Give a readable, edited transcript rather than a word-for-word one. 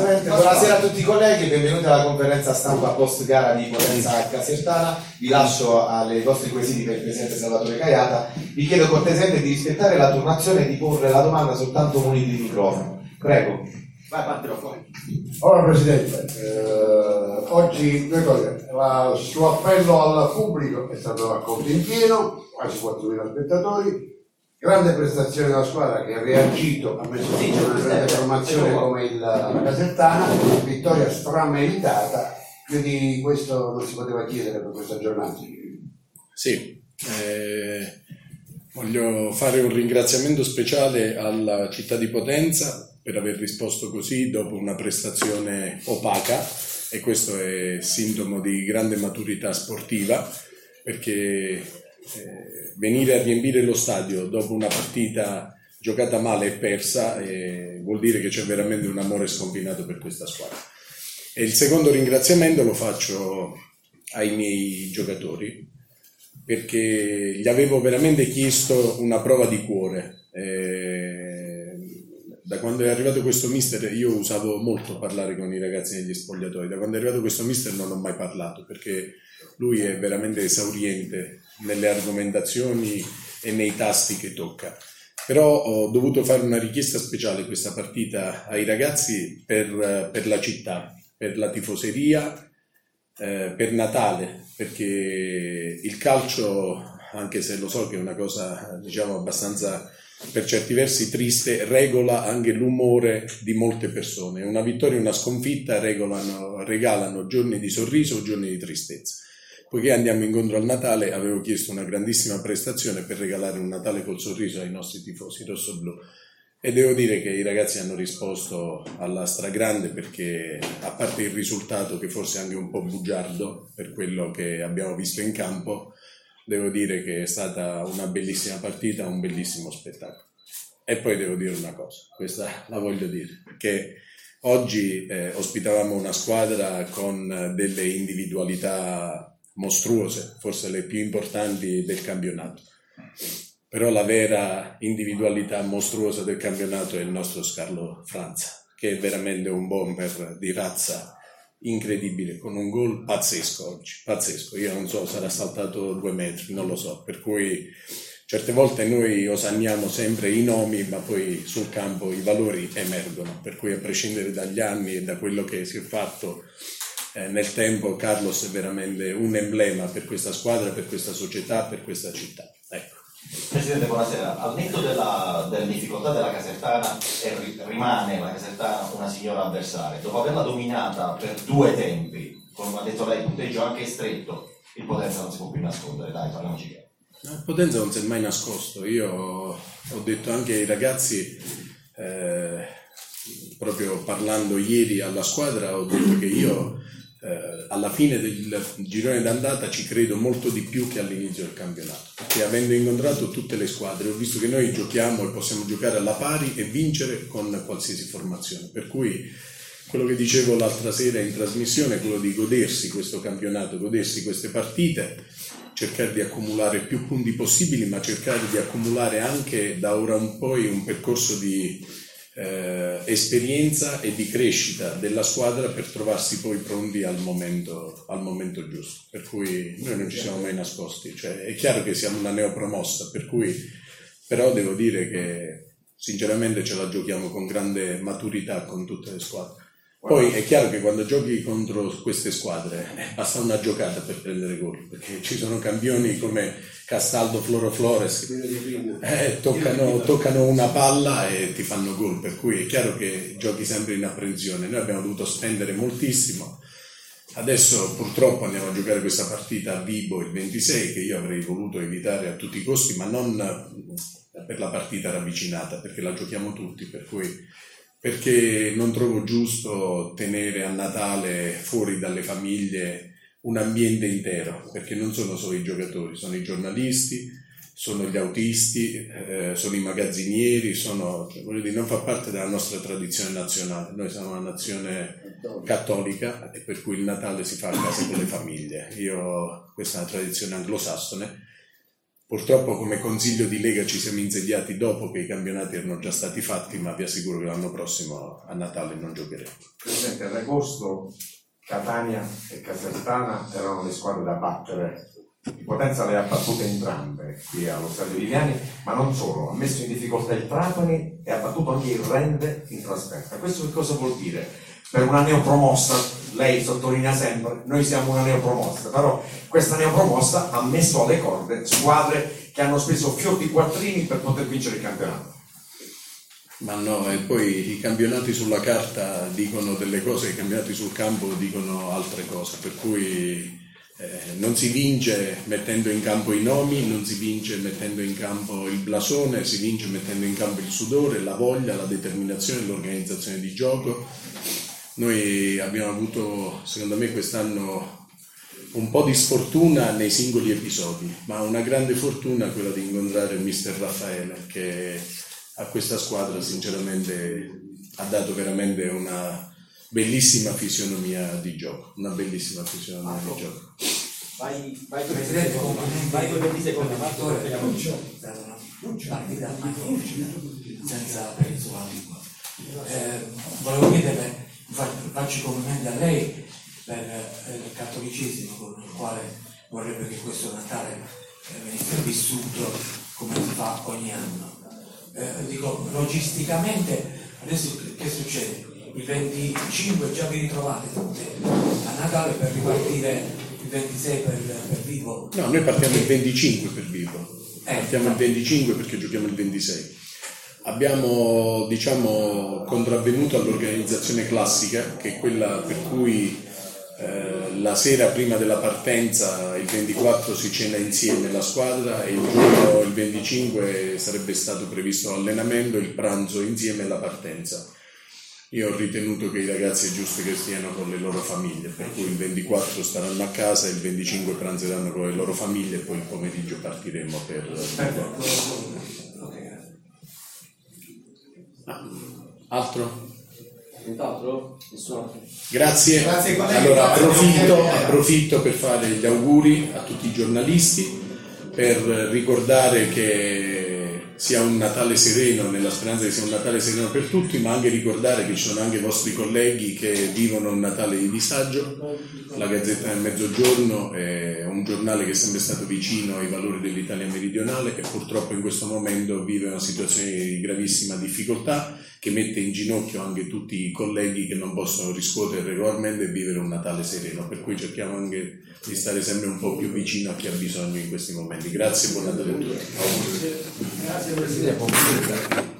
Presidente, buonasera a tutti i colleghi e benvenuti alla conferenza stampa post gara di Potenza Casertana. Vi lascio ai vostri quesiti per il Presidente Salvatore Caiata. Vi chiedo cortesemente di rispettare la turnazione e di porre la domanda soltanto muniti di microfono. Prego. Vai, partilo fuori. Allora Presidente, oggi due cose. Il suo appello al pubblico è stato accolto in pieno, quasi 4.000 spettatori. Grande prestazione della squadra che ha reagito, ha messo in una grande formazione come la Casertana, vittoria strameritata, più di questo non si poteva chiedere per questa giornata. Sì, voglio fare un ringraziamento speciale alla città di Potenza per aver risposto così dopo una prestazione opaca, e questo è sintomo di grande maturità sportiva, perché venire a riempire lo stadio dopo una partita giocata male e persa vuol dire che c'è veramente un amore sconfinato per questa squadra. E il secondo ringraziamento lo faccio ai miei giocatori, perché gli avevo veramente chiesto una prova di cuore. Da quando è arrivato questo mister io usavo molto parlare con i ragazzi negli spogliatoi. Da quando è arrivato questo mister non ho mai parlato, perché lui è veramente esauriente nelle argomentazioni e nei tasti che tocca. Però ho dovuto fare una richiesta speciale questa partita ai ragazzi per la città, per la tifoseria, per Natale, perché il calcio, anche se lo so che è una cosa diciamo abbastanza per certi versi triste, regola anche l'umore di molte persone. Una vittoria e una sconfitta regalano giorni di sorriso o giorni di tristezza. Poiché andiamo incontro al Natale, avevo chiesto una grandissima prestazione per regalare un Natale col sorriso ai nostri tifosi rossoblù, e devo dire che i ragazzi hanno risposto alla stragrande, perché a parte il risultato che forse è anche un po' bugiardo per quello che abbiamo visto in campo, devo dire che è stata una bellissima partita, un bellissimo spettacolo. E poi devo dire una cosa, questa la voglio dire, perché oggi ospitavamo una squadra con delle individualità mostruose, forse le più importanti del campionato. Però la vera individualità mostruosa del campionato è il nostro Scarlo Franza, che è veramente un bomber di razza incredibile, con un gol pazzesco oggi, pazzesco. Io non so, sarà saltato 2 metri, non lo so, per cui certe volte noi osanniamo sempre i nomi, ma poi sul campo i valori emergono, per cui a prescindere dagli anni e da quello che si è fatto nel tempo, Carlos è veramente un emblema per questa squadra, per questa società, per questa città. Ecco. Presidente, buonasera. Al netto delle difficoltà della Casertana, rimane la Casertana una signora avversaria. Dopo averla dominata per 2 tempi, come ha detto lei, punteggio anche stretto, il Potenza non si può più nascondere, dai, parliamoci chiaro. Il Potenza non si è mai nascosto. Io ho detto anche ai ragazzi, proprio parlando ieri alla squadra, ho detto che io alla fine del girone d'andata ci credo molto di più che all'inizio del campionato, perché avendo incontrato tutte le squadre ho visto che noi giochiamo e possiamo giocare alla pari e vincere con qualsiasi formazione, per cui quello che dicevo l'altra sera in trasmissione è quello di godersi questo campionato, godersi queste partite, cercare di accumulare più punti possibili, ma cercare di accumulare anche da ora in poi un percorso di esperienza e di crescita della squadra per trovarsi poi pronti al momento giusto, per cui noi non ci siamo mai nascosti, cioè è chiaro che siamo una neopromossa, per cui però devo dire che sinceramente ce la giochiamo con grande maturità con tutte le squadre. Poi è chiaro che quando giochi contro queste squadre basta una giocata per prendere gol, perché ci sono campioni come Castaldo, Floro Flores, toccano una palla e ti fanno gol, per cui è chiaro che giochi sempre in apprensione. Noi abbiamo dovuto spendere moltissimo, adesso purtroppo andiamo a giocare questa partita a Vibo il 26, che io avrei voluto evitare a tutti i costi, ma non per la partita ravvicinata, perché la giochiamo tutti, per cui perché non trovo giusto tenere a Natale fuori dalle famiglie un ambiente intero, perché non sono solo i giocatori, sono i giornalisti, sono gli autisti, sono i magazzinieri, non fa parte della nostra tradizione nazionale. Noi siamo una nazione cattolica e per cui il Natale si fa a casa con le famiglie. Questa è una tradizione anglosassone. Purtroppo come consiglio di Lega ci siamo insediati dopo che i campionati erano già stati fatti, ma vi assicuro che l'anno prossimo a Natale non giocheremo. Ferragosto, Catania e Casertana erano le squadre da battere. Il Potenza le ha battute entrambe qui allo Stadio Viviani, ma non solo, ha messo in difficoltà il Trapani e ha battuto anche il Rende in trasferta. Questo che cosa vuol dire? Per una neopromossa, lei sottolinea sempre, noi siamo una neopromossa, però questa neopromossa ha messo alle corde squadre che hanno speso fior di quattrini per poter vincere il campionato. Ma no, e poi i campionati sulla carta dicono delle cose, i campionati sul campo dicono altre cose, per cui non si vince mettendo in campo i nomi, non si vince mettendo in campo il blasone, si vince mettendo in campo il sudore, la voglia, la determinazione, l'organizzazione di gioco. Noi abbiamo avuto, secondo me, quest'anno un po' di sfortuna nei singoli episodi, ma una grande fortuna quella di incontrare il mister Raffaele, che a questa squadra sinceramente ha dato veramente una bellissima fisionomia di gioco, una bellissima fisionomia di gioco. Vai Presidente, vai con 20 secondi, Marco, Non c'è partita magnifica senza penisola lingua. Volevo chiedere, faccio i complimenti a lei per il cattolicesimo con il quale vorrebbe che questo Natale venisse vissuto come si fa ogni anno. Dico, logisticamente, adesso che succede? Il 25 già vi ritrovate tutte a Natale per ripartire il 26 per Vivo? No, noi partiamo il 25 per Vivo, partiamo il 25 perché giochiamo il 26. Abbiamo, contravvenuto all'organizzazione classica, che è quella per cui la sera prima della partenza, il 24, si cena insieme la squadra e il 25 sarebbe stato previsto l'allenamento, il pranzo insieme e la partenza. Io ho ritenuto che i ragazzi è giusto che stiano con le loro famiglie, per cui il 24 staranno a casa, il 25 pranzeranno con le loro famiglie e poi il pomeriggio partiremo per... Altro? Grazie. Allora approfitto per fare gli auguri a tutti i giornalisti, per ricordare che sia un Natale sereno, nella speranza che sia un Natale sereno per tutti, ma anche ricordare che ci sono anche i vostri colleghi che vivono un Natale di disagio. La Gazzetta del Mezzogiorno è un giornale che è sempre stato vicino ai valori dell'Italia meridionale e purtroppo in questo momento vive una situazione di gravissima difficoltà che mette in ginocchio anche tutti i colleghi che non possono riscuotere regolarmente e vivere un Natale sereno, per cui cerchiamo anche di stare sempre un po' più vicino a chi ha bisogno in questi momenti. Grazie e buon Natale a tutti. Grazie Presidente.